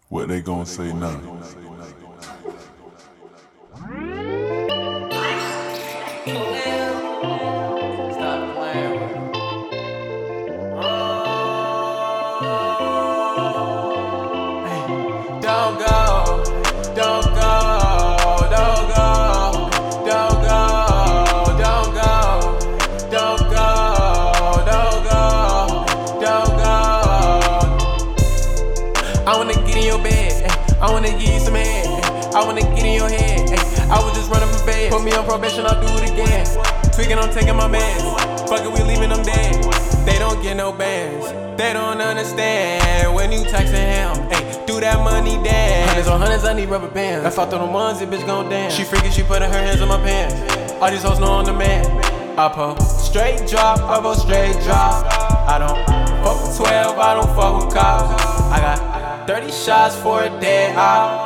What they gonna say now? Stop playing with me. Don't go, don't go, don't go, don't go, don't go, don't go, don't go, don't go. I wanna get in your bed, I wanna give you some head, I wanna get in your head. I was just running from bed, put me on probation, I'll do it again. Tweaking, I'm taking my meds, fuck it, we leaving them dead. They don't get no bands, they don't understand when you texting him. Ay, do that money dance. Hundreds on hundreds, I need rubber bands. If I throw them ones, it bitch gon' dance. She freaking, she putting her hands on my pants. All these hoes know I'm the man. I post straight drop, I post straight drop. I don't fuck with 12, I don't fuck with cops. I got 30 shots for a dead eye.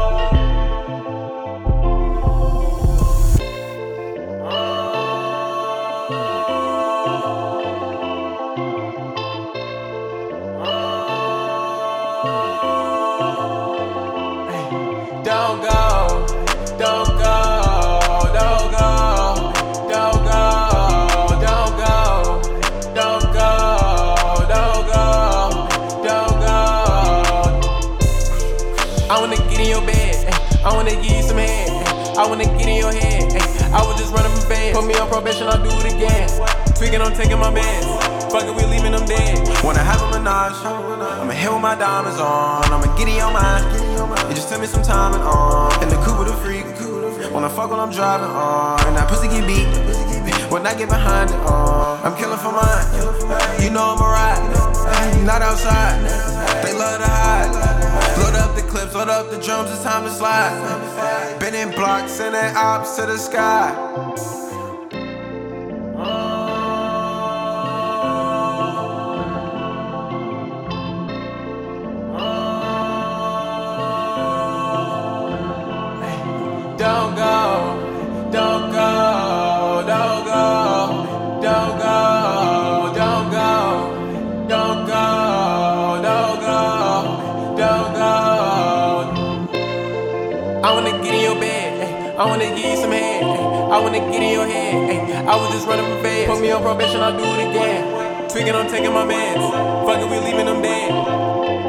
Don't go, don't go, don't go, don't go, don't go, don't go, don't go, don't go. I wanna get in your bed, I wanna give you some head, I wanna get in your head. I was just running from bed, put me on probation, I'll do it again. Tweaking, I'm taking my meds, fuck it, we leaving them dead. Wanna have a menage, I'ma hit with my diamonds on, I'ma get in your mind. You just tell me some time and on. In the coupe with a freak, wanna fuck when I'm driving on. And that pussy get beat, when I get behind it on. I'm killing for mine, you know I'm a ride, not outside. They love to hide. Load up the clips, load up the drums, it's time to slide. Been in blocks, sending ops to the sky. Don't go, don't go, don't go, don't go, don't go, don't go, don't go, don't go. I wanna get in your bed, I wanna give you some head, I wanna get in your head. I was just running from bed, put me on probation, I'll do it again. Tweaking, I'm taking my meds, fuck it, we leaving them dead.